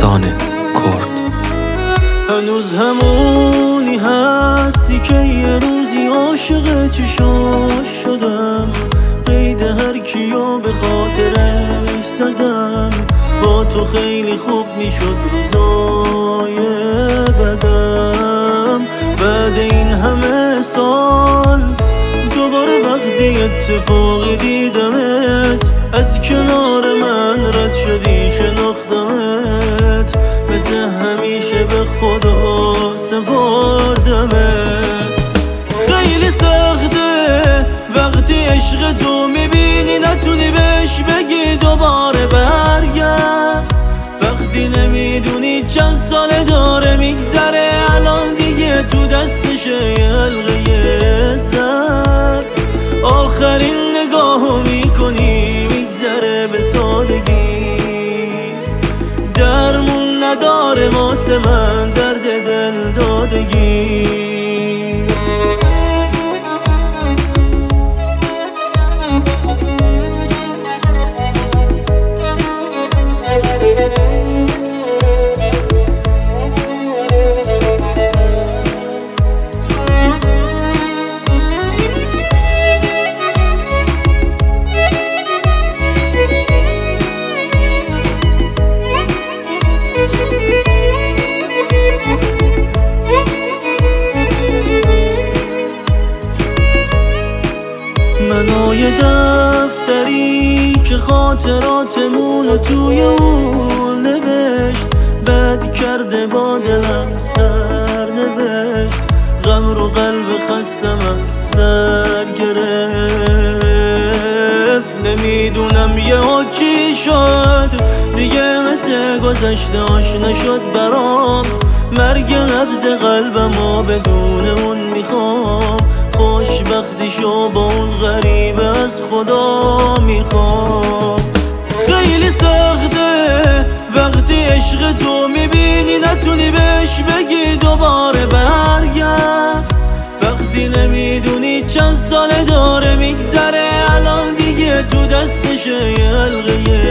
احسان کرد. هنوز همونی هستی که یه روزی عاشق چشاش شدم، قید هر کیو به خاطرش زدم. با تو خیلی خوب میشد روزای بدم. بعد این همه سال دوباره وقتی اتفاقی دیدمت، از کنار من رد شدی شناختمت. مثل همیشه به خدا سپردمت. خیلی سخته وقتی عشق تو میبینی نتونی بهش بگی دوباره برگرد. وقتی نمیدونی چند ساله داره میگذره، الان دیگه تو دستشه یه حلقه زرد. آخرین نگاهو میکنی میگذره به سادگی، درمون نداره واسه من درد دل دادگی. منای دفتری که خاطراتمونو توی اون نوشت، بد کرده با دلم سر نوشت. غم رو قلب خستم از سر گرفت. نمیدونم یهو چی شد دیگه، مثل گذشته آشنا شد برام. مرگ نبض قلبمو بدون اون میخوام. خوشبختیشو با اون غریبه از خدا میخوام. خیلی سخته وقتی عشق تو میبینی نتونی بهش بگی دوباره برگرد. وقتی نمیدونی چند ساله داره میگذره، الان دیگه تو دستشه یه حلقه